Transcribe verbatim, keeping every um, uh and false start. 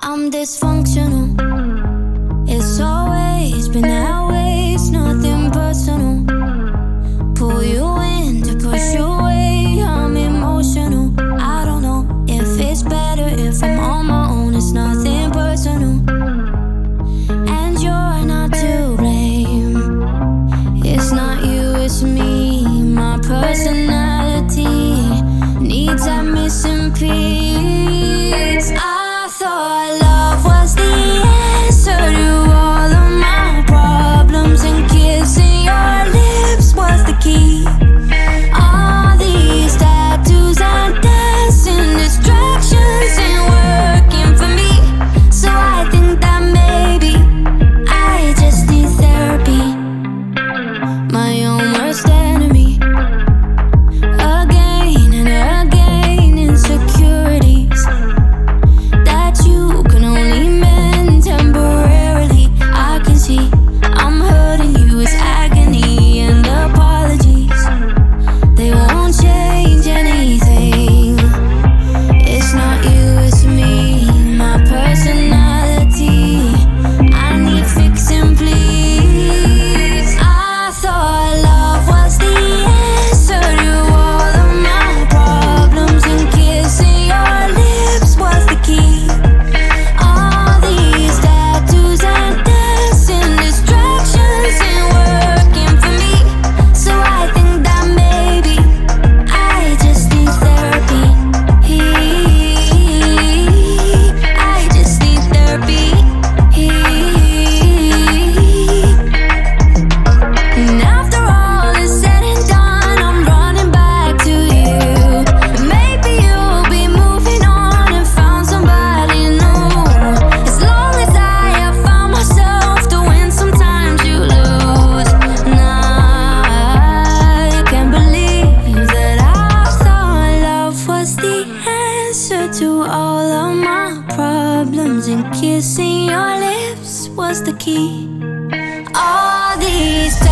I'm dysfunctional. It's always been that way. It's nothing personal. Pull you in to push you away. I'm emotional. I don't know if it's better if I'm on my own. It's nothing personal. And you're not to blame. It's not you, it's me. My personality needs that missing piece. I thought love was the answer to all of my problems, and kissing your lips was the key. All these tattoos and dancing distractions ain't working for me. So I think that maybe I just need therapy. My own worst enemy. Again and again, insecurities that you can only mend temporarily. I can see I'm hurting you. It's agony and apologies. They won't change anything. It's not you, it's me. My personality, I need fixing, please. I thought love was the answer to all of my problems, and kissing your lips was the key. All these tattoos and dancing distractions ain't working for me. So I think that maybe I just need therapy. I just need therapy. And after all is said and done, I'm running back to you. Maybe you'll be moving on and found somebody new. As long as I have found myself to win, sometimes you lose. And I can't believe that I thought love was the answer to all of my problems, and kissing your lips was the key. All these